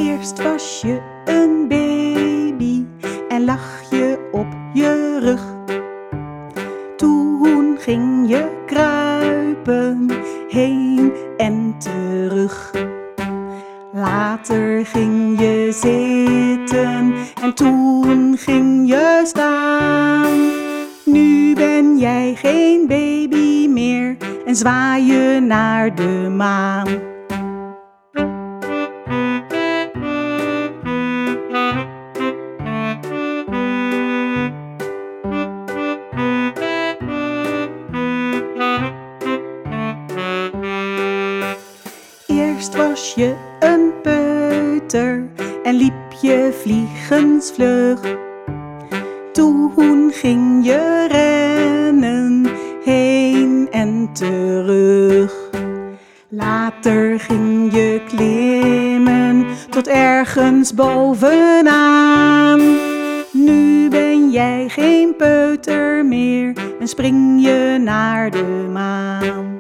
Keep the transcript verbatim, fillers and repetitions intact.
Eerst was je een baby en lag je op je rug. Toen ging je kruipen heen en terug. Later ging je zitten en toen ging je staan. Nu ben jij geen baby meer en zwaai je naar de maan. Eerst was je een peuter en liep je vliegensvlug. Toen ging je rennen heen en terug. Later ging je klimmen tot ergens bovenaan. Nu ben jij geen peuter meer en spring je naar de maan.